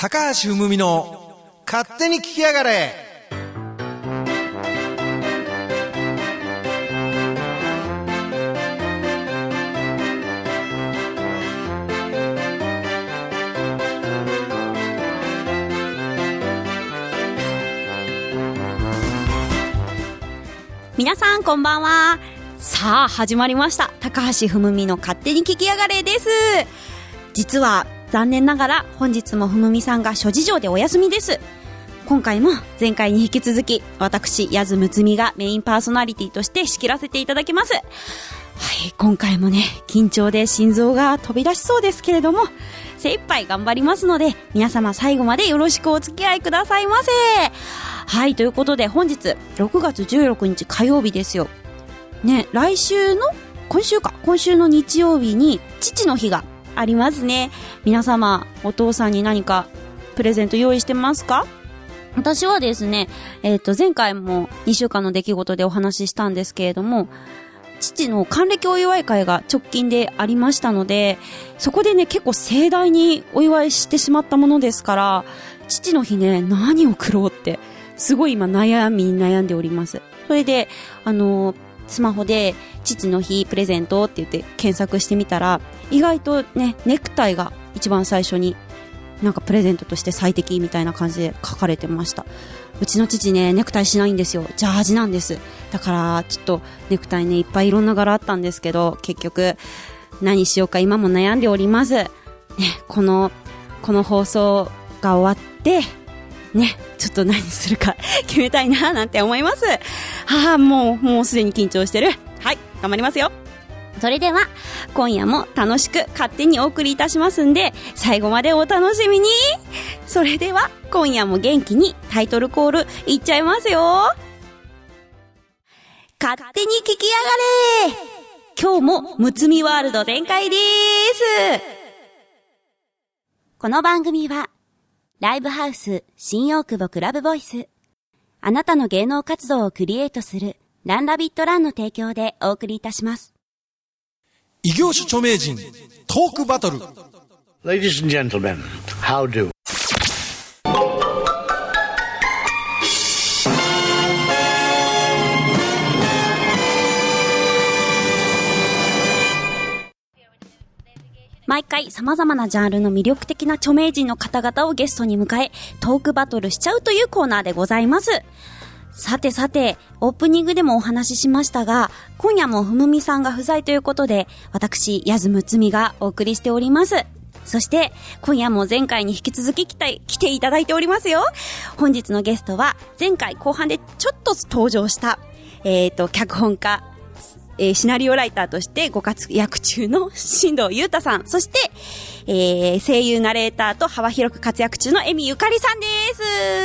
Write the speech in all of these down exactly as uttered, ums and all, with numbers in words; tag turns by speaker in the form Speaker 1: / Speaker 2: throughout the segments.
Speaker 1: 高橋文美の勝手に聞きやがれ。
Speaker 2: 皆さんこんばんは。さあ始まりました、高橋文美の勝手に聞きやがれです。実は残念ながら本日も文美さんが諸事情でお休みです。今回も前回に引き続き私矢津睦美がメインパーソナリティとして仕切らせていただきます。はい、今回もね緊張で心臓が飛び出しそうですけれども精一杯頑張りますので皆様最後までよろしくお付き合いくださいませ。はい、ということで本日ろくがつじゅうろくにち火曜日ですよね。来週の今週か今週の日曜日に父の日がありますね。皆様お父さんに何かプレゼント用意してますか？私はですね、えっと前回もにしゅうかんの出来事でお話ししたんですけれども、父の還暦お祝い会が直近でありましたので、そこでね結構盛大にお祝いしてしまったものですから、父の日ね何を送ろうってすごい今悩みに悩んでおります。それであのスマホで父の日プレゼントって言って検索してみたら、意外とねネクタイが一番最初になんかプレゼントとして最適みたいな感じで書かれてました。うちの父ねネクタイしないんですよ。ジャージなんです。だからちょっとネクタイねいっぱいいろんな柄あったんですけど、結局何しようか今も悩んでおりますね。このこの放送が終わってね、ちょっと何するか決めたいななんて思います。はあ、もうもうすでに緊張してる。はい、頑張りますよ。それでは今夜も楽しく勝手にお送りいたしますんで、最後までお楽しみに。それでは今夜も元気にタイトルコールいっちゃいますよ。勝手に聞きやがれ。今日もむつみワールド全開です。この番組はライブハウス新大久保クラブボイス、あなたの芸能活動をクリエイトするランラビットランの提供でお送りいたします。
Speaker 1: 異業種著名人トークバトル。
Speaker 3: Ladies and gentlemen, how do?
Speaker 2: 毎回様々なジャンルの魅力的な著名人の方々をゲストに迎えトークバトルしちゃうというコーナーでございます。さてさて、オープニングでもお話ししましたが、今夜もふむみさんが不在ということで、私矢津睦美がお送りしております。そして今夜も前回に引き続き来て、来ていただいておりますよ。本日のゲストは前回後半でちょっと登場したえーと脚本家、えー、シナリオライターとしてご活躍中の新藤裕太さん、そして、えー、声優ナレーターと幅広く活躍中の恵美ゆかりさんです。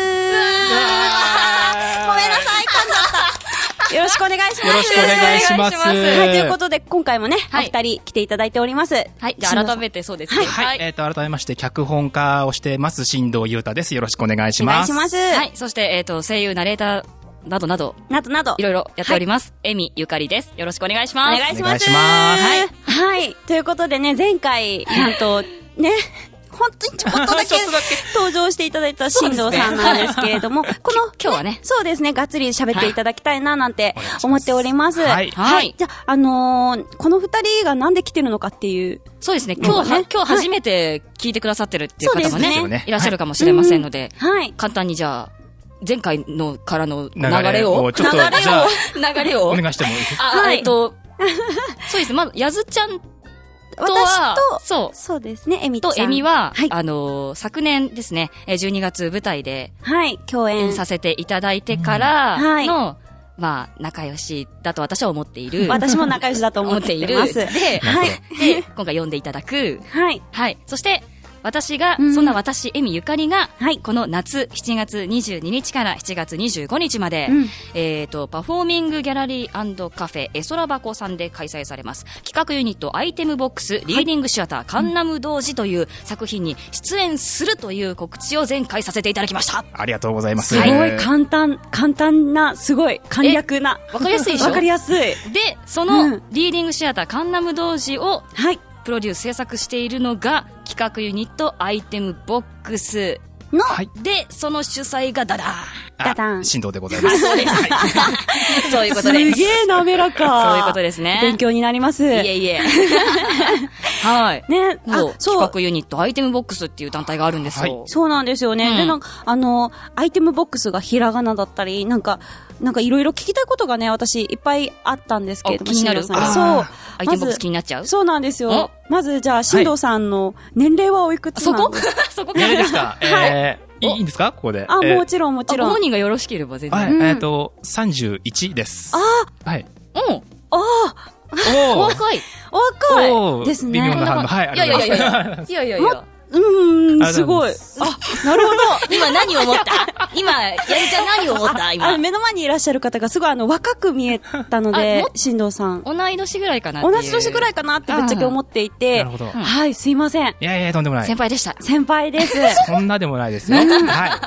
Speaker 2: ごめんなさい、噛んじゃった。よろしくお願いします。
Speaker 4: よろしくお願いします。
Speaker 2: はい、ということで今回もね、はい、お二人来ていただいております。
Speaker 5: はい、じゃあ改めてそうですね。
Speaker 4: はい、はい、えっ、ー、と改めまして脚本家をしてます新藤裕太です。よろしくお願いします。
Speaker 2: お願いします。
Speaker 5: はい、そしてえっ、ー、と声優ナレーターなどなど
Speaker 2: などなど
Speaker 5: いろいろやっております。恵美ゆかりです。よろしくお願いします。
Speaker 2: お願いします。
Speaker 4: お願いします。
Speaker 2: はい、はい、ということでね、前回なんとね。本当にちょこっとだけ登場していただいた新藤さんなんですけれども、ね、この、
Speaker 5: 今日はね、
Speaker 2: そうですね、がっつり喋っていただきたいななんて思っております。
Speaker 4: はい。
Speaker 2: はい。じゃあ、あのー、この二人がなんで来てるのかっていう。
Speaker 5: そうですね、今日は、ね、今日初めて聞いてくださってるっていう方もね、ねいらっしゃるかもしれませんので、はい。簡単にじゃあ、前回のからの流れを、
Speaker 4: 流れを、流れ
Speaker 5: を、流れを、
Speaker 4: お願いしてもいいですか？
Speaker 5: あ、はい、えっと、そうですね、まず、やずちゃん、
Speaker 2: 私と、そう。そうですね、エミちゃん。
Speaker 5: とエミは、はい、あのー、昨年ですね、じゅうにがつ舞台で、
Speaker 2: はい、共演
Speaker 5: させていただいてからの、うんはい、まあ、仲良しだと私は思っている。
Speaker 2: 私も仲良しだと思っています。
Speaker 5: で、はい。で、今回読んでいただく。
Speaker 2: はい。
Speaker 5: はい。そして、私が、うん、そんな私、恵美ゆかりが、はい、この夏、しちがつにじゅうににちからしちがつにじゅうごにちまで、うん、えっと、パフォーミングギャラリー&カフェ、エソラバコさんで開催されます。企画ユニット、アイテムボックス、リーディングシアター、はい、カンナム童子という作品に出演するという告知を前回させていただきました。
Speaker 4: ありがとうございます。
Speaker 2: すごい簡単、簡単な、すごい簡略な。
Speaker 5: わかりやすいでしょ？
Speaker 2: わかりやすい。
Speaker 5: で、その、リーディングシアター、カンナム童子を、
Speaker 2: はい。
Speaker 5: プロデュース制作しているのが企画ユニットアイテムボックス
Speaker 2: の、
Speaker 4: はい。
Speaker 5: で、その主催がダダーン。
Speaker 2: ダダン。
Speaker 4: 振動でございます。
Speaker 5: そうです。そういうことです。
Speaker 2: すげえ滑らか。
Speaker 5: そういうことですね。
Speaker 2: 勉強になります。
Speaker 5: いえいえ。はい。
Speaker 2: ね、
Speaker 5: あ、そう。企画ユニットアイテムボックスっていう団体があるんですよ。
Speaker 2: はい、そうなんですよね。うん、で、なんか、あの、アイテムボックスがひらがなだったり、なんか、なんかいろいろ聞きたいことがね、私いっぱいあったんですけれども。
Speaker 5: 気になる。
Speaker 2: そう。
Speaker 5: アイテムボックス気になっちゃう？
Speaker 2: そうなんですよ。まず、じゃあ、進藤さんの年齢はおいくつなんですか？
Speaker 5: そこそこか
Speaker 4: 年齢ですか？えーいいんですかここで。
Speaker 2: あ、もちろんもちろん。
Speaker 5: ご本人がよろしければ全然。
Speaker 4: はい、うん、えっ、ー、と、さんじゅういちです。
Speaker 2: あ
Speaker 4: あはい。
Speaker 5: うん。
Speaker 2: ああ
Speaker 5: お若い。
Speaker 2: 若いですね。
Speaker 4: 微妙な反応。はい、ありがとうございます。
Speaker 5: いやいやいやいやいやいや。
Speaker 2: うーん、すごい。あ、なるほど。
Speaker 5: 今何を思った今、やりちゃん何を思った今。
Speaker 2: あの、目の前にいらっしゃる方がすごいあの、若く見えたので、進藤さん。
Speaker 5: 同い年ぐらいかなっていう。
Speaker 2: 同じ年ぐらいかなってぶっちゃけ思っていて。
Speaker 4: なるほど。
Speaker 2: はい、すいません。
Speaker 4: いやいや、とんでもない。
Speaker 5: 先輩でした。
Speaker 2: 先輩です。
Speaker 4: そんなでもないですよ。はい。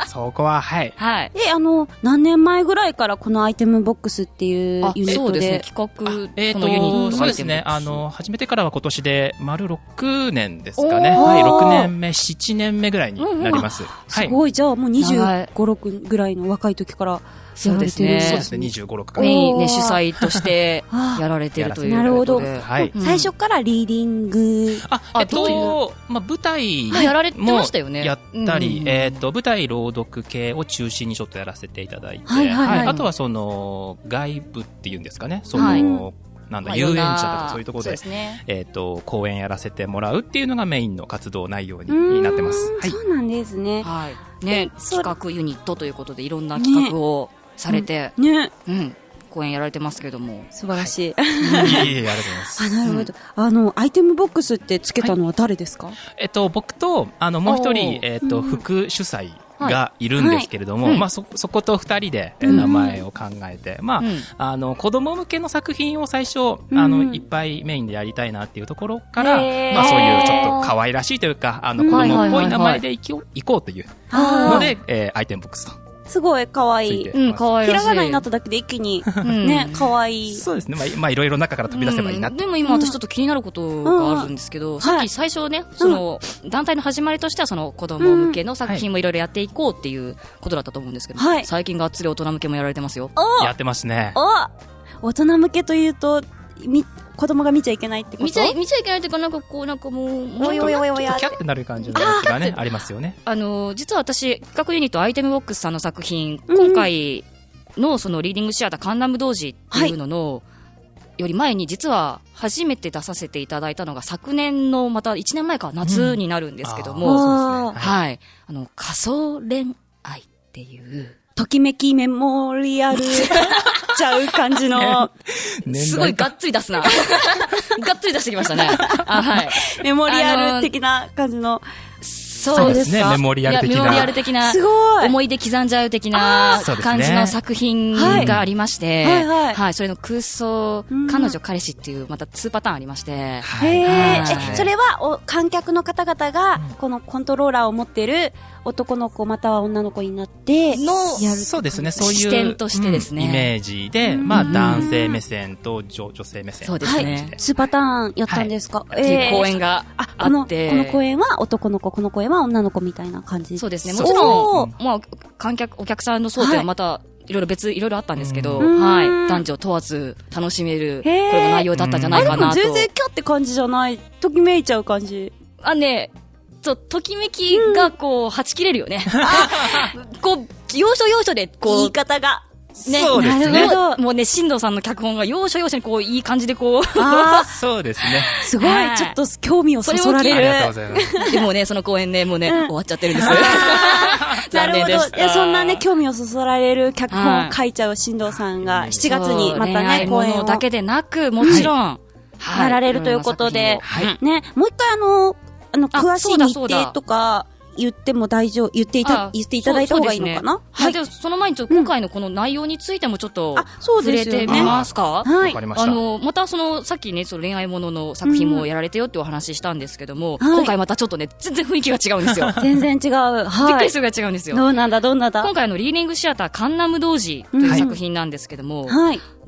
Speaker 4: そこは、はい。
Speaker 5: はい。
Speaker 2: で、あの、何年前ぐらいからこのアイテムボックスっていうユニットで。
Speaker 5: そうですね、企画、
Speaker 4: えっと、
Speaker 5: このユニット
Speaker 4: そうですね、あの、始めてからは今年で丸ろくねんですかね。はい、ろくねんめ、ななねんめぐらいになります。
Speaker 2: すごい、じゃあもうにじゅうご、ろくぐらいの若い時からやられてる。
Speaker 4: そうですね、にじゅうご、ろくから。
Speaker 5: メインね、主催としてやられてるという。
Speaker 2: なるほど。
Speaker 4: はい。
Speaker 2: 最初からリーディング。
Speaker 4: あ、えっと、まあ、舞台も
Speaker 5: やられてましたよね。
Speaker 4: やったり、えっと、舞台朗読系を中心にちょっとやらせていただいて、
Speaker 2: はいはい。
Speaker 4: あとはその、外部っていうんですかね、その、なんだ、遊園地とかそういうところで、えっと、公演やらせてもらうっていうのがメインの活動内容になってます。
Speaker 2: はい。そうなんですね。
Speaker 5: はい。ね、企画ユニットということでいろんな企画をされて、
Speaker 2: ね。
Speaker 5: うん。公演やられてますけども。
Speaker 2: 素晴らしい。い
Speaker 4: えいえ、ありがとうございます。
Speaker 2: あ、なるほど。あの、アイテムボックスってつけたのは誰ですか？
Speaker 4: えっと、僕と、あの、もう一人、えっと、副主催。がいるんですけれども、はいはい、まあそ、そこと二人で名前を考えて、うん、まあ、うん、あの、子供向けの作品を最初、うん、あの、いっぱいメインでやりたいなっていうところから、まあそういうちょっと可愛らしいというか、あの、子供っぽい名前でいこう、いこうというので、えー、アイテムボックスと。
Speaker 2: すごい可愛い。
Speaker 5: うん、可愛い。
Speaker 2: ひらがなになっただけで一気に、ね、可愛い。
Speaker 4: そうですね。まあ、まあ、いろいろ中から飛び出せばいいなって。
Speaker 5: でも今私ちょっと気になることがあるんですけど、さっき最初ね、その、団体の始まりとしてはその子供向けの作品もいろいろやっていこうっていうことだったと思うんですけど、最近がっつり大人向けもやられてますよ。
Speaker 4: やってますね。
Speaker 2: お大人向けというと、み、子供が見ちゃいけないってこと？
Speaker 5: 見ちゃい、見ちゃいけないっていうか、なんかこう、なんかもう、
Speaker 2: おいおいおいおい。
Speaker 4: キャってなる感じのやつがね、ありますよね。
Speaker 5: あの、実は私、企画ユニットアイテムボックスさんの作品、今回のそのリーディングシアターカンナム童子っていうのの、より前に実は初めて出させていただいたのが昨年のまたいちねんまえか夏になるんですけども、はい。あの、仮想恋愛っていう、
Speaker 2: ときめきメモリアルちゃう感じの。
Speaker 5: すごいがっつり出すな。がっつり出してきましたね。あ、はい。
Speaker 2: メモリアル的な感じの。
Speaker 5: そうですね。
Speaker 4: メモリアル的な。
Speaker 5: メモリアル的な。
Speaker 2: すごい。
Speaker 5: 思い出刻んじゃう的な感じの作品がありまして。はいはい。はい。それの空想、彼女彼氏っていうまたにパターンありまして。
Speaker 2: へえ。それはお観客の方々がこのコントローラーを持ってる男の子または女の子になって
Speaker 5: の
Speaker 2: やる。
Speaker 4: そうですね。そういう
Speaker 5: 視点としてですね。
Speaker 4: イメージで、まあ男性目線と女性目線。
Speaker 5: そうですね。
Speaker 2: にパターンやったんですか？
Speaker 5: っていう公演があって。
Speaker 2: この公演は男の子、この公演は女の子みたいな感じ。
Speaker 5: そうですね。もちろん、まあ、観客、お客さんの層ではまた、いろいろ別、いろいろあったんですけど、はい。男女問わず楽しめる、これも内容だったんじゃないかなと。
Speaker 2: あ、でも全然キャって感じじゃない。ときめいちゃう感じ。
Speaker 5: あ、ね、そう、ときめきがこう、はち切れるよね。こう、要所要所で、こう。
Speaker 2: 言い方が。
Speaker 5: ね、
Speaker 4: そうですね。
Speaker 5: もうね、進藤さんの脚本が要所要所にこう、いい感じでこう。
Speaker 4: あそうですね。
Speaker 2: すごい、ちょっと興味をそそられる。
Speaker 4: ありがとうございます。
Speaker 5: でもね、その公演ね、もうね、終わっちゃってるんです。
Speaker 2: なるほど。いや、そんなね、興味をそそられる脚本を書いちゃう進藤さんが、しちがつにまたね、公演を。
Speaker 5: だけでなく、もちろん、
Speaker 2: やられるということで、ね、もう一回あの、あの、詳しい日程とか、言っても大丈夫、言っていた、言っていただいた方がいいのかな？
Speaker 5: はい。で、その前にちょっと今回のこの内容についてもちょっと、触れてみますか？
Speaker 2: はい。
Speaker 5: あの、またその、さっきね、その恋愛ものの作品もやられてよってお話ししたんですけども、今回またちょっとね、全然雰囲気が違うんですよ。
Speaker 2: 全然違う。はい。
Speaker 5: びっくりするぐらい違うんですよ。
Speaker 2: どうなんだ、どうなんだ。
Speaker 5: 今回のリーディングシアターカンナム童子という作品なんですけども、はい。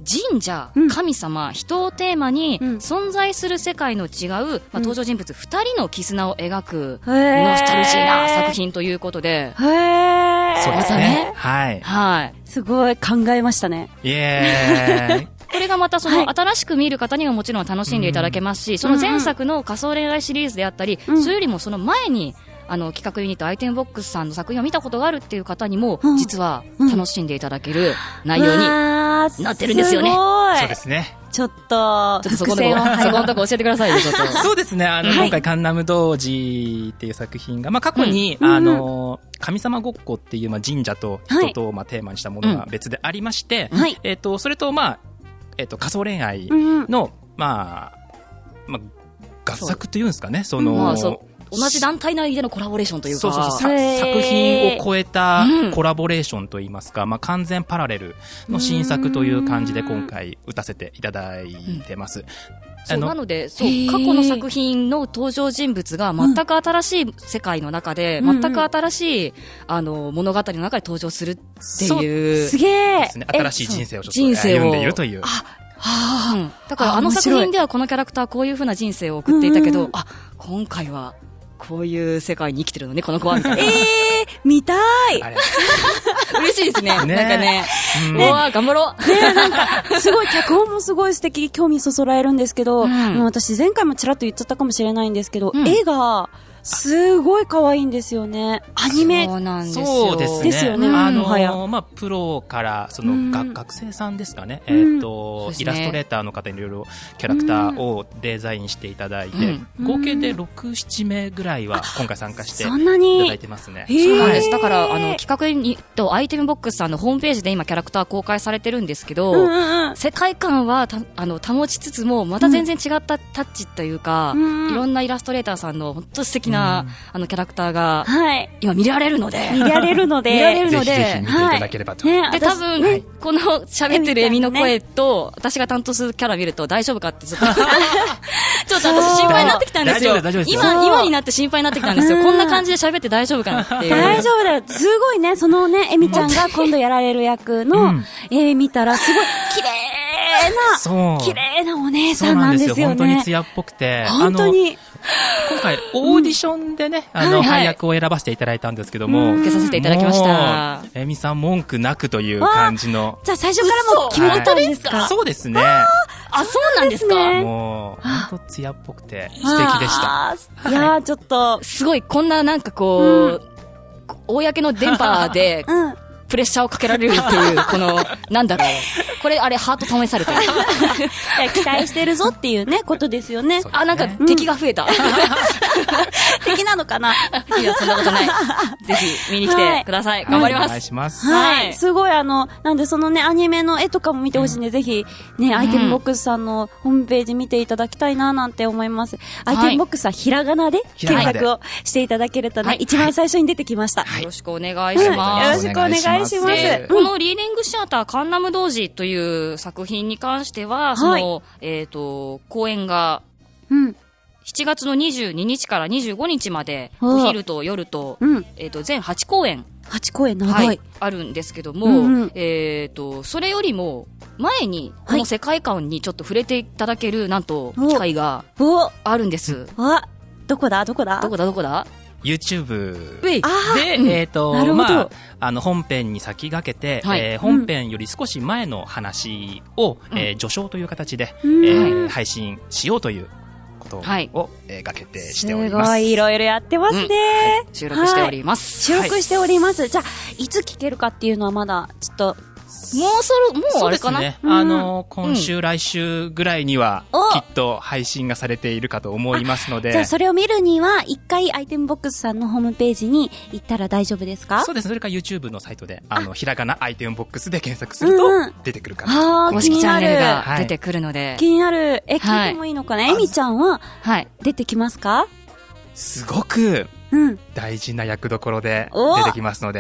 Speaker 5: 神社、
Speaker 2: うん
Speaker 5: 神様、人をテーマに、
Speaker 2: うん
Speaker 5: 存在する世界の違う、まあ、登場人物二人の絆を描く、
Speaker 2: へー
Speaker 5: ノスタルジーな作品ということで、
Speaker 2: へー。
Speaker 4: そうです
Speaker 5: またね
Speaker 4: ね。はい。
Speaker 5: はい。
Speaker 2: すごい考えましたね。
Speaker 4: イエーイ。
Speaker 5: これがまたその、
Speaker 2: はい
Speaker 5: 新しく見る方にはもちろん楽しんでいただけますし、その前作の仮想恋愛シリーズであったり、
Speaker 2: うん
Speaker 5: それよりもその前に、あの、企画ユニットアイテムボックスさんの作品を見たことがあるっていう方にも、
Speaker 2: うん
Speaker 5: 実は楽しんでいただける内容に、
Speaker 2: わー
Speaker 5: なってるんですよね
Speaker 2: すごい。
Speaker 4: そうですね。
Speaker 2: ちょっと、
Speaker 5: ちょっとそこのとこ、
Speaker 2: 伏線を張り
Speaker 5: そこのとこ教えてくださいよ、ちょっと。
Speaker 4: そうですね。あの、
Speaker 2: はい
Speaker 4: 今回、カンナム童子っていう作品が、まあ、過去に、
Speaker 2: うん
Speaker 4: あの、神様ごっこっていう、まあ、神社と
Speaker 2: はい
Speaker 4: 人と、まあ、テーマにしたものが別でありまして、
Speaker 2: はい
Speaker 4: えっと、それと、まあ、えっと、仮想恋愛
Speaker 2: うん
Speaker 4: の、まあ、まあ、合作というんですかね、その、
Speaker 5: まあそう同じ団体内でのコラボレーションというか、
Speaker 4: そうそうそう、さ
Speaker 2: へー
Speaker 4: 作品を超えた
Speaker 5: うん
Speaker 4: コラボレーションといいますか、まあ、完全パラレルの新作という感じで今回打たせていただいてます。
Speaker 5: そう
Speaker 4: あの
Speaker 5: なので、そう
Speaker 2: へー
Speaker 5: 過去の作品の登場人物が全く新しい世界の中で、
Speaker 2: うん
Speaker 5: 全く新しい、あの、物語の中で登場するって
Speaker 4: そう
Speaker 5: いう。
Speaker 2: すげえ
Speaker 4: ですね、新しい人生をちょっと
Speaker 5: 人生を
Speaker 4: 歩んでいるという。
Speaker 5: うんだからあの
Speaker 2: あ面白い
Speaker 5: 作品ではこのキャラクターはこういう風な人生を送っていたけど、あ、今回はこういう世界に生きてるのね、この子は、みたいな。
Speaker 2: えー、見たい。
Speaker 4: あれ
Speaker 5: 嬉しいですね。なんかね、
Speaker 4: うん
Speaker 5: うわ頑張ろう。
Speaker 2: ね、なんか、すごい、脚本もすごい素敵、興味そそられるんですけど、
Speaker 5: うん
Speaker 2: もう私前回もちらっと言っちゃったかもしれないんですけど、
Speaker 5: うん
Speaker 2: 絵が、すごい可愛いんですよね。アニメ。
Speaker 5: そうなんですよ。
Speaker 4: そうですね。
Speaker 2: ですよね
Speaker 4: あ
Speaker 2: もはや
Speaker 4: の、まあ、プロから、その、
Speaker 2: うん
Speaker 4: が学生さんですかね。
Speaker 2: うん
Speaker 4: えっ、
Speaker 5: そう
Speaker 4: と、
Speaker 5: ですね
Speaker 4: イラストレーターの方にいろいろキャラクターをデザインしていただいて、
Speaker 2: うん
Speaker 4: 合計でろく、なな名ぐらいは今回参加してい
Speaker 2: そんな
Speaker 4: ただい
Speaker 2: に。
Speaker 4: てますね。
Speaker 2: へー
Speaker 5: そうなんです。だから、あの、企画ユニットアイテムボックスさんのホームページで今キャラクター公開されてるんですけど、
Speaker 2: うんうんうん。
Speaker 5: 世界観はたあの保ちつつも、また全然違ったタッチというか、
Speaker 2: うん
Speaker 5: いろんなイラストレーターさんの本当素敵な、あのキャラクターが
Speaker 2: はい。
Speaker 5: 今見られるので、
Speaker 2: 見られるので。
Speaker 5: 見られるので
Speaker 4: ぜひぜひ見ていただければと。
Speaker 2: ね、
Speaker 5: で、
Speaker 2: 私
Speaker 5: 多分、
Speaker 2: ね
Speaker 5: この喋ってるエミの声と、私が担当するキャラ見ると大丈夫かってちょっと、ちょっと私心配になってきたんですよ。
Speaker 4: 大丈夫です大丈夫です
Speaker 5: 今、
Speaker 2: そう
Speaker 5: 今になって心配になってきたんですよ。
Speaker 2: うん
Speaker 5: こんな感じで喋って大丈夫かなっていう。
Speaker 2: 大丈夫だよ。すごいね、そのね、エミちゃんが今度やられる役の、
Speaker 4: うん
Speaker 2: 絵見たら、すごい、綺麗な、
Speaker 4: そう。
Speaker 2: 綺麗なお姉
Speaker 4: そ
Speaker 2: さなん
Speaker 4: うんなんですよ。
Speaker 2: ですよね。
Speaker 4: 本当に艶っぽくて。
Speaker 2: 本当に。
Speaker 4: 今回、オーディションでね、あの、
Speaker 5: はいはい
Speaker 4: 配役を選ばせていただいたんですけども、
Speaker 5: 受けさせていただきました。
Speaker 4: もうエミさん文句なくという感じの。
Speaker 2: じゃあ最初からもう決めてたんですか？
Speaker 4: そうですね。
Speaker 5: あ、そうなんですか？
Speaker 2: そうですね
Speaker 4: もう、本当艶っぽくて素敵でした。
Speaker 2: あーいやー、ちょっと、
Speaker 5: すごい、こんななんかこう、公の電波で
Speaker 2: うん。
Speaker 5: プレッシャーをかけられるっていう、この、なんだろう。これ、あれ、ハート試されてる。
Speaker 2: いや期待してるぞっていうね、ことですよね
Speaker 4: そう。
Speaker 5: あ、なんか
Speaker 2: うん
Speaker 5: 敵が増えた。
Speaker 2: 敵なのかない
Speaker 5: や、そんなことない。ぜひ、見に来てください。頑張りま
Speaker 4: お願い
Speaker 5: す。
Speaker 4: します。
Speaker 2: はい、
Speaker 5: はい
Speaker 2: すごいあの、なんでそのね、アニメの絵とかも見てほしいんで、ぜひ、ね、アイテムボックスさんのホームページ見ていただきたいななんて思います。アイテムボックスはひらがなで
Speaker 4: ひらがなで
Speaker 2: 検索をしていただけるとね、
Speaker 5: はい
Speaker 2: 一番最初に出てきました。
Speaker 5: よろしくお願いします。
Speaker 2: よろしくお願いします
Speaker 4: お願いし
Speaker 5: で、このリーディングシアターカンナム童子という作品に関しては、その、えっと、公演が
Speaker 2: うん。
Speaker 5: しちがつのにじゅうににちからにじゅうごにちまで、
Speaker 2: お
Speaker 5: お昼と夜と、
Speaker 2: うん。
Speaker 5: えっと、全はちこうえん、
Speaker 2: はちこうえん長。
Speaker 5: はいい、あるんですけども、
Speaker 2: うんうん
Speaker 5: えっと、それよりも、前に、この世界観にちょっと触れていただける、なんと、
Speaker 2: お
Speaker 5: 機会が
Speaker 2: お
Speaker 5: あるんです。
Speaker 2: あ、どこだどこだ
Speaker 5: どこだどこだ
Speaker 4: YouTube
Speaker 5: ウェイ
Speaker 2: あ
Speaker 4: で、
Speaker 5: うん
Speaker 4: えっ、と、
Speaker 2: なるほど
Speaker 4: まあ、あの、本編に先駆けて、
Speaker 5: はい
Speaker 4: えー本編より少し前の話を、
Speaker 5: うん
Speaker 4: えー序章という形で、
Speaker 2: うん
Speaker 4: えー配信しようということを、
Speaker 5: はい
Speaker 4: えーが決定
Speaker 2: す
Speaker 4: しております。
Speaker 2: ごいいろいろやってますね。
Speaker 5: 収録しております。
Speaker 2: 収録しております。じゃあ、いつ聞けるかっていうのはまだ、ちょっと、
Speaker 5: もうそろ、もう
Speaker 4: そ
Speaker 5: あれかな、
Speaker 4: うですね。
Speaker 2: うん
Speaker 4: あの、今週、来週ぐらいには、
Speaker 2: お
Speaker 4: きっと配信がされているかと思いますので。
Speaker 2: じゃあそれを見るには、一回アイテムボックスさんのホームページに行ったら大丈夫ですか？
Speaker 4: そうです。それから YouTube のサイトで、あの、ひらがなアイテムボックスで検索する
Speaker 2: うんうん
Speaker 4: と、出てくるかな。
Speaker 2: あー、
Speaker 5: 公
Speaker 2: 気にな
Speaker 5: 式チャンネル
Speaker 2: る。
Speaker 5: が出てくるので、
Speaker 2: 気になる。え、
Speaker 5: はい
Speaker 2: 聞いてもいいのかな、エミちゃんは
Speaker 5: はい。
Speaker 2: 出てきますか？
Speaker 4: すごく
Speaker 2: うん。
Speaker 4: 大事な役どころで
Speaker 2: お
Speaker 4: 出てきますので。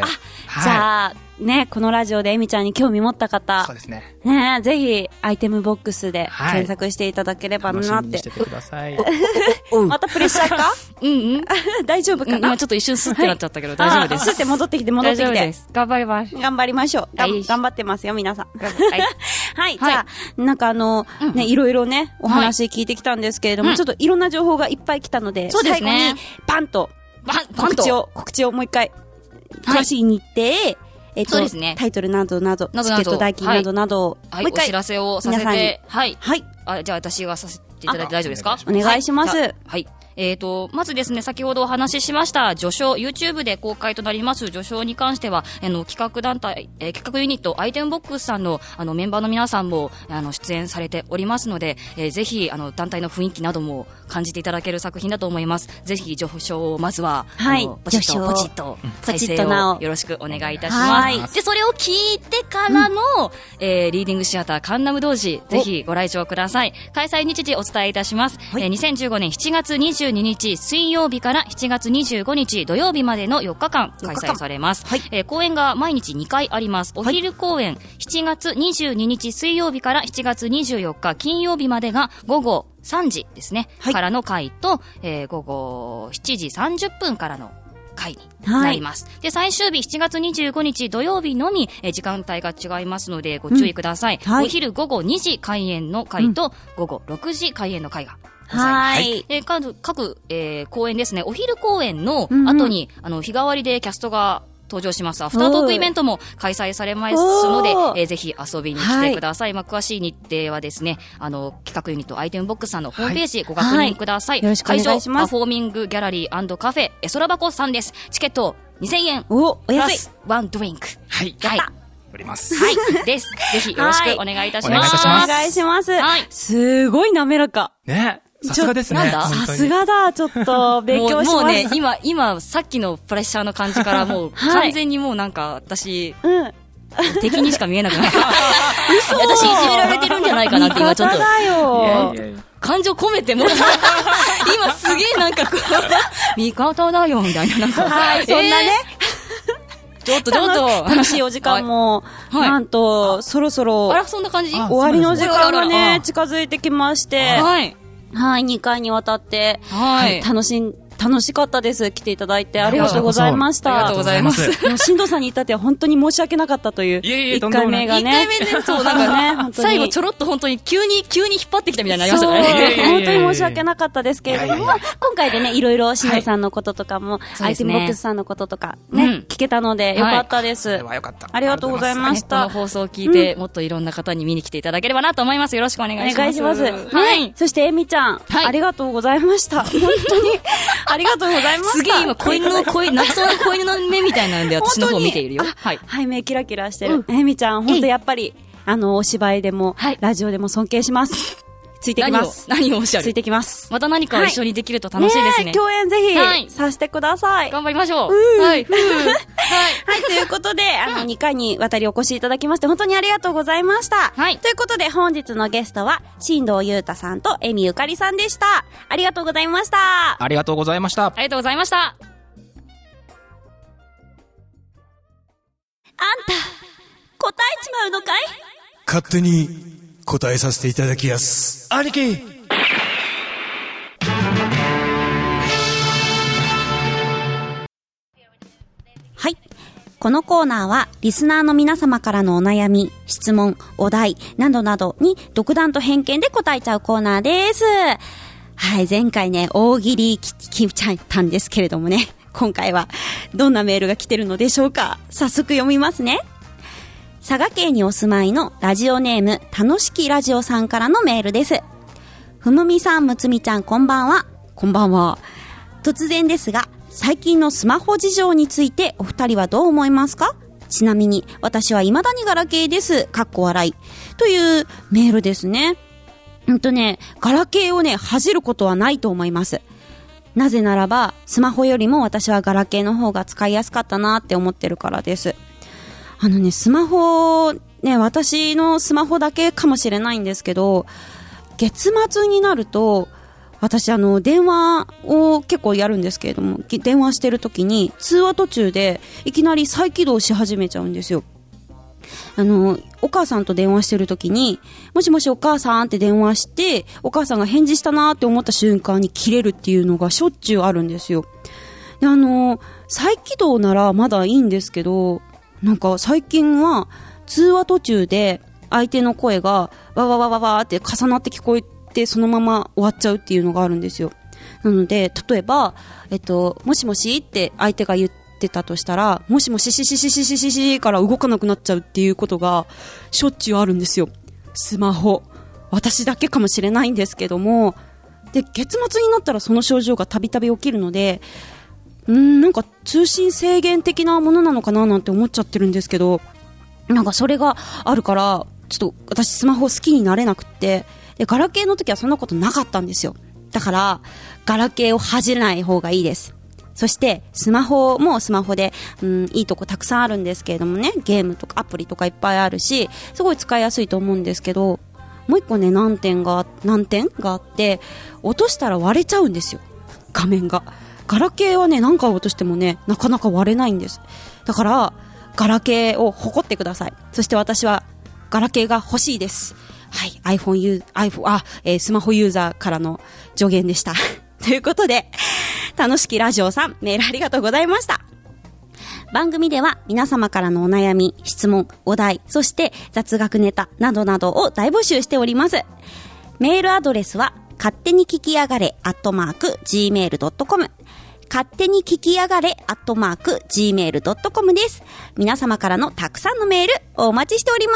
Speaker 2: じゃあ、ね、このラジオでエミちゃんに興味持った方、
Speaker 4: そうですね。
Speaker 2: ね、ぜひ、アイテムボックスで検索していただければなって。
Speaker 4: 楽しみにしててください。
Speaker 2: またプレッシャーか
Speaker 5: うんうん
Speaker 2: 大丈夫かな、
Speaker 5: 今ちょっと一瞬スッてなっちゃったけど、大丈夫です。
Speaker 2: スッて戻ってきて戻ってきて。
Speaker 5: 大丈夫です。頑張ります。
Speaker 2: 頑張りましょう。が
Speaker 5: はい
Speaker 2: 頑張ってますよ、皆さん。
Speaker 5: はい。
Speaker 2: はい、じゃあ、なんかあの、ね、いろいろね、お話聞いてきたんですけれども、ちょっといろんな情報がいっぱい来たので、
Speaker 5: そうですね
Speaker 2: 最後に、パンと、
Speaker 5: パン、パンと。
Speaker 2: 告知を、告知をもう一回、詳しい日程、えっと、
Speaker 5: そうですね
Speaker 2: タイトルなどなど、
Speaker 5: などなど
Speaker 2: チケット代金などなど、
Speaker 5: はい、
Speaker 2: もう一回、
Speaker 5: お知らせをさせ
Speaker 2: 皆さんに
Speaker 5: て、はい。
Speaker 2: はい、
Speaker 5: あ、じゃあ私がさせていただいて大丈夫ですか？
Speaker 2: お願いします。
Speaker 5: はい。はいえーと、まずですね、先ほどお話ししました、序章、YouTube で公開となります序章に関しては、あの、企画団体、えー、企画ユニット、アイテムボックスさんの、あの、メンバーの皆さんも、あの、出演されておりますので、えー、ぜひ、あの、団体の雰囲気なども感じていただける作品だと思います。ぜひ、序章をまずは、
Speaker 2: はい
Speaker 5: あのポチッと、
Speaker 2: 序章
Speaker 5: ポチッと、再
Speaker 2: ポチ
Speaker 5: 生
Speaker 2: ッとなお
Speaker 5: をよろしくお願いいたし
Speaker 2: はい
Speaker 5: ます。で、それを聞いてからの、えー、リーディングシアターカンナム童子、ぜひご来場ください。開催日時お伝えいたします。えー、にせんじゅうごねんしちがつにじゅうににち水曜日からしちがつにじゅうごにち土曜日までのよっかかん開催されます。
Speaker 2: はい
Speaker 5: えー、公演が毎日にかいあります。お昼公演、しちがつにじゅうににち水曜日からしちがつにじゅうよっか金曜日までが午後さんじですね。
Speaker 2: はい
Speaker 5: からの回と、えー、午後しちじさんじゅっぷんからの回になります。はい、で、最終日しちがつにじゅうごにち土曜日のみ、えー、時間帯が違いますのでご注意ください。うんはい、お昼午後にじ開演の回と、うん、午後ろくじ開演の回が
Speaker 2: はい。
Speaker 5: で、各、各、えー、公演ですね。お昼公演の後に、うんうん、あの、日替わりでキャストが登場します。アフタートークイベントも開催されますので、えー、ぜひ遊びに来てください。はい、まあ、詳しい日程はですね、あの、企画ユニットアイテムボックスさんのホームページご確認ください。はいはい、
Speaker 2: よろしくお願いします。
Speaker 5: 会場、パフォーミングギャラリー&カフェ、エソラバコさんです。チケットにせんえん。
Speaker 2: お、お安い。
Speaker 5: プラスワンドリンク。
Speaker 4: はい。
Speaker 5: はい。
Speaker 4: おります。
Speaker 5: はい。です。ぜひよろしくお願いいたします。
Speaker 2: お願いします。はい。すごい滑らか。
Speaker 4: ね。さすがですね。
Speaker 5: なんだ
Speaker 2: さすがだ。ちょっと、勉強します。
Speaker 5: もうね、今、今、さっきのプレッシャーの感じからもう、完全にもうなんか、私、
Speaker 2: うん。
Speaker 5: 敵にしか見えなくなった。嘘私いじめられてるんじゃないかなって今ちょっと。
Speaker 2: 味方だよ。
Speaker 5: 感情込めても、今すげえなんかこう、味方だよ、みたいな。なんか
Speaker 2: はい、そんなね。
Speaker 5: ちょっとちょっと。
Speaker 2: 楽しいお時間も、はい、なんと、そろそろ、
Speaker 5: あら、そんな感じ
Speaker 2: 終わりの時間がね、近づいてきまして、
Speaker 5: はい。
Speaker 2: はい、にかいにわたって、
Speaker 5: はい。
Speaker 2: 楽しん、楽しかったです。来ていただいてありがとうございました。
Speaker 5: ありがとうございます。
Speaker 2: しんどさんに至っては本当に申し訳なかったという。いっかいめがね。
Speaker 5: いっかいめで、そう、なんかね、本当に。最後ちょろっと本当に急に、急に引っ張ってきたみたいになりましたね。
Speaker 2: 本当に申し訳なかったですけれども、今回でね、いろいろしんどさんのこととかも、アイテムボックスさんのこととかね、聞けたのでよかったです。ありがとうございました。
Speaker 5: この放送を聞いて、もっといろんな方に見に来ていただければなと思います。よろしくお願いします。
Speaker 2: お願いします。はい。そして、えみちゃん、ありがとうございました。本当に、ありがとうございます。
Speaker 5: すげえ今、子犬の、子犬、泣きそうな子犬の目みたいなんで、私の方を見ているよ。
Speaker 2: はい。はい、目キラキラしてる。えみちゃん、本当やっぱり、あの、お芝居でも、ラジオでも尊敬します。ついてきます。
Speaker 5: 何をおっしゃる？
Speaker 2: ついてきます。
Speaker 5: また何かを一緒にできると楽しいですね。
Speaker 2: 共演ぜひ、させてください。
Speaker 5: 頑張りましょう。はい。はい。
Speaker 2: はい、ということで、あの、にかいにわたりお越しいただきまして、本当にありがとうございました。はい。ということで、本日のゲストは、新藤優太さんとエミゆかりさんでした。ありがとうございました。
Speaker 4: ありがとうございました。
Speaker 5: ありがとうございました。あん
Speaker 2: た、答えちまうのかい？
Speaker 1: 勝手に答えさせていただきやす。兄貴！
Speaker 2: はい。このコーナーは、リスナーの皆様からのお悩み、質問、お題、などなどに独断と偏見で答えちゃうコーナーです。はい、前回ね、大喜利聞きちゃったんですけれどもね、今回はどんなメールが来てるのでしょうか。早速読みますね。佐賀県にお住まいのラジオネーム、楽しきラジオさんからのメールです。ふむみさん、むつみちゃん、こんばんは。こんばんは。突然ですが、最近のスマホ事情についてお二人はどう思いますか？ちなみに私は未だにガラケーです。かっこ笑い。というメールですね。ほんとね、ガラケーをね、恥じることはないと思います。なぜならば、スマホよりも私はガラケーの方が使いやすかったなって思ってるからです。あのね、スマホ、ね、私のスマホだけかもしれないんですけど、月末になると、 私あの電話を結構やるんですけれども、電話してる時に通話途中でいきなり再起動し始めちゃうんですよ。あのお母さんと電話してる時に、もしもしお母さんって電話して、お母さんが返事したなって思った瞬間に切れるっていうのがしょっちゅうあるんですよ。であの再起動ならまだいいんですけど、なんか最近は通話途中で相手の声がわわわわわって重なって聞こえて、そのまま終わっちゃうっていうのがあるんですよ。なので例えば、えっと、もしもしって相手が言ってたとしたら、もしもししししししししから動かなくなっちゃうっていうことがしょっちゅうあるんですよ。スマホ、私だけかもしれないんですけども、で月末になったらその症状がたびたび起きるので、うーんなんか通信制限的なものなのかななんて思っちゃってるんですけど、なんかそれがあるからちょっと私スマホ好きになれなくって、でガラケーの時はそんなことなかったんですよ。だからガラケーを恥じない方がいいです。そしてスマホもスマホで、うん、いいとこたくさんあるんですけれどもね、ゲームとかアプリとかいっぱいあるし、すごい使いやすいと思うんですけど、もう一個ね難点が難点があって、落としたら割れちゃうんですよ、画面が。ガラケーはね何回落としてもねなかなか割れないんです。だからガラケーを誇ってください。そして私はガラケーが欲しいです。はい、iPhone ユー、iPhone、あ、えー、スマホユーザーからの助言でした。ということで、楽しきラジオさん、メールありがとうございました。番組では皆様からのお悩み、質問、お題、そして雑学ネタなどなどを大募集しております。メールアドレスは、勝手に聞きやがれ、アットマーク、ジーメールドットコム。勝手に聞きやがれ、アットマーク、ジーメールドットコム です。皆様からのたくさんのメール、お待ちしております。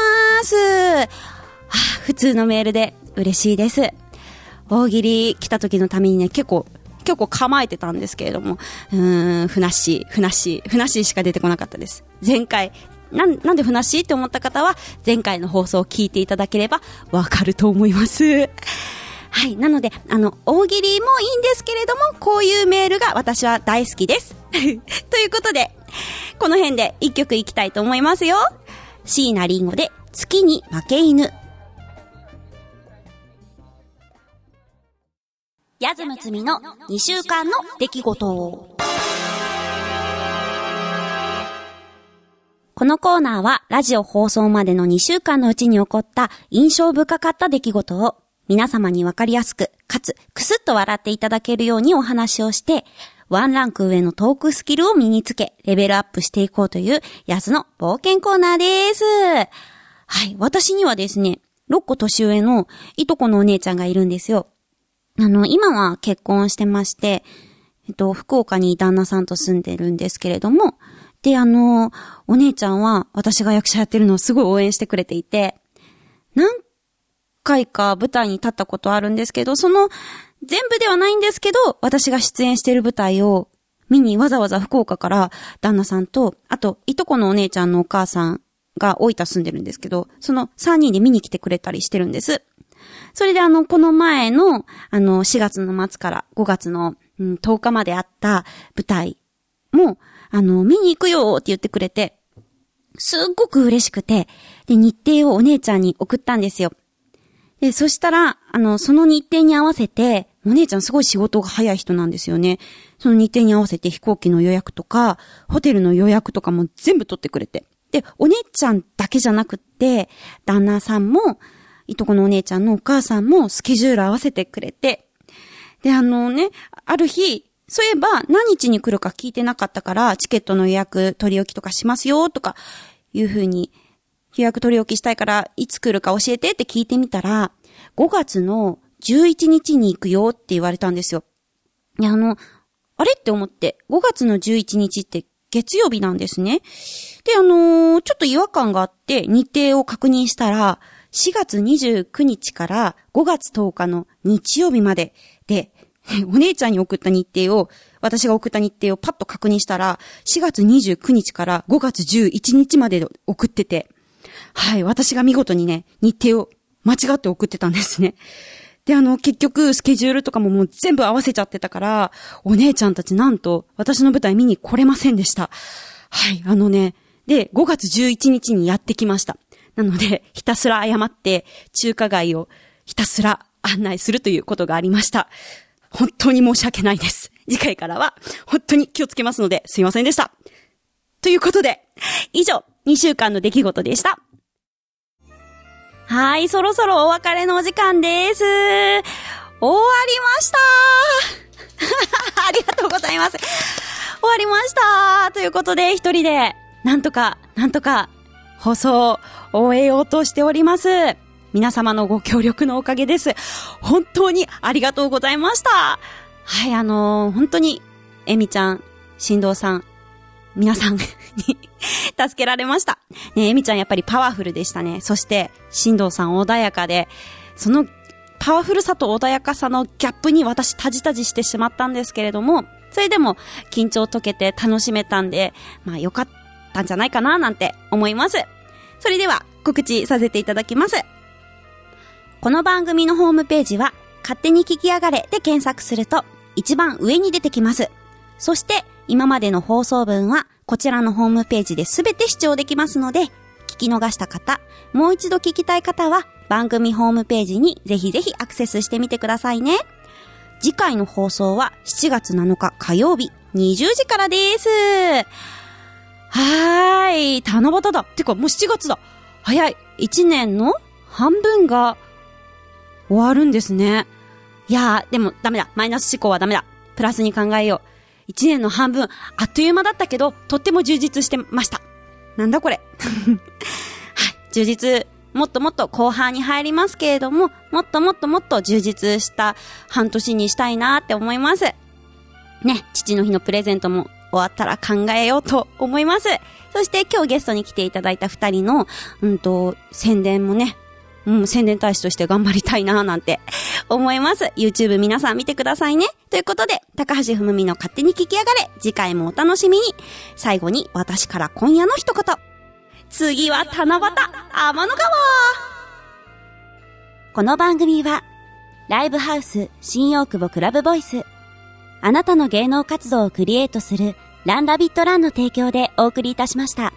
Speaker 2: はあ、普通のメールで嬉しいです。大喜利来た時のためにね、結構、結構構えてたんですけれども、うーん、ふなっしー、ふなっしー、ふなっしーしか出てこなかったです。前回、なん、なんでふなっしーって思った方は、前回の放送を聞いていただければわかると思います。はい。なので、あの、大喜利もいいんですけれども、こういうメールが私は大好きです。ということで、この辺で一曲いきたいと思いますよ。椎名林檎で、月に負け犬。ヤズムツミのにしゅうかんの出来事。このコーナーは、ラジオ放送までのにしゅうかんのうちに起こった印象深かった出来事を、皆様にわかりやすく、かつ、くすっと笑っていただけるようにお話をして、ワンランク上のトークスキルを身につけ、レベルアップしていこうという、やすの冒険コーナーです。はい、私にはですね、ろっこ年上のいとこのお姉ちゃんがいるんですよ。あの、今は結婚してまして、えっと、福岡に旦那さんと住んでるんですけれども、で、あの、お姉ちゃんは私が役者やってるのをすごい応援してくれていて、何回か舞台に立ったことあるんですけど、その全部ではないんですけど、私が出演している舞台を見にわざわざ福岡から旦那さんと、あといとこのお姉ちゃんのお母さんが大分住んでるんですけど、そのさんにんで見に来てくれたりしてるんです。それであの、この前のあのしがつの末からごがつの、うん、とおかまであった舞台もあの見に行くよって言ってくれて、すっごく嬉しくて、で日程をお姉ちゃんに送ったんですよ。で、そしたら、あの、その日程に合わせて、お姉ちゃんすごい仕事が早い人なんですよね。その日程に合わせて飛行機の予約とか、ホテルの予約とかも全部取ってくれて。で、お姉ちゃんだけじゃなくって、旦那さんも、いとこのお姉ちゃんのお母さんもスケジュール合わせてくれて。で、あのね、ある日、そういえば何日に来るか聞いてなかったから、チケットの予約取り置きとかしますよ、とか、いう風に、予約取り置きしたいからいつ来るか教えてって聞いてみたら、ごがつのじゅういちにちに行くよって言われたんですよ。いや、あの、あれって思って、ごがつのじゅういちにちって月曜日なんですね。で、あのー、ちょっと違和感があって日程を確認したら、しがつにじゅうくにちからごがつとおかの日曜日までで、お姉ちゃんに送った日程を、私が送った日程をパッと確認したら、しがつにじゅうくにちからごがつじゅういちにちまで送ってて、はい、私が見事にね、日程を間違って送ってたんですね。で、あの、結局、スケジュールとかももう全部合わせちゃってたから、お姉ちゃんたちなんと、私の舞台見に来れませんでした。はい、あのね、で、ごがつじゅういちにちにやってきました。なので、ひたすら謝って、中華街をひたすら案内するということがありました。 本当に申し訳ないです。次回からは本当に気をつけますので、すいませんでした。ということで、以上、にしゅうかんの出来事でした。はい、そろそろお別れのお時間です。終わりましたありがとうございます。終わりましたということで、一人で、なんとか、なんとか、放送を終えようとしております。皆様のご協力のおかげです。本当にありがとうございました。はい、あのー、本当に、えみちゃん、しんどうさん、皆さんに助けられました。ね、えみちゃんやっぱりパワフルでしたね。そして、しんどうさん穏やかで、そのパワフルさと穏やかさのギャップに私タジタジしてしまったんですけれども、それでも緊張解けて楽しめたんで、まあよかったんじゃないかななんて思います。それでは告知させていただきます。この番組のホームページは、勝手に聞きやがれで検索すると一番上に出てきます。そして今までの放送分はこちらのホームページで全て視聴できますので、聞き逃した方、もう一度聞きたい方は番組ホームページにぜひぜひアクセスしてみてくださいね。次回の放送はしちがつなのか火曜日にじゅうじからです。はーい、七夕だ。てかもうしちがつだ。早い。いちねんの半分が終わるんですね。いやー、でもダメだ。マイナス思考はダメだ。プラスに考えよう。いちねんの半分、あっという間だったけど、とっても充実してました。なんだこれ。はい、充実、もっともっと後半に入りますけれども、もっともっともっと充実した半年にしたいなって思います。ね、父の日のプレゼントも終わったら考えようと思います。そして今日ゲストに来ていただいた二人の、うんと、宣伝もね、うん、宣伝大使として頑張りたいななんて思います。YouTube 皆さん見てくださいね。ということで、高橋文美の勝手に聞きやがれ。次回もお楽しみに。最後に私から今夜の一言。次は七夕、天の川。この番組は、ライブハウス新大久保クラブボイス。あなたの芸能活動をクリエイトするランラビットランの提供でお送りいたしました。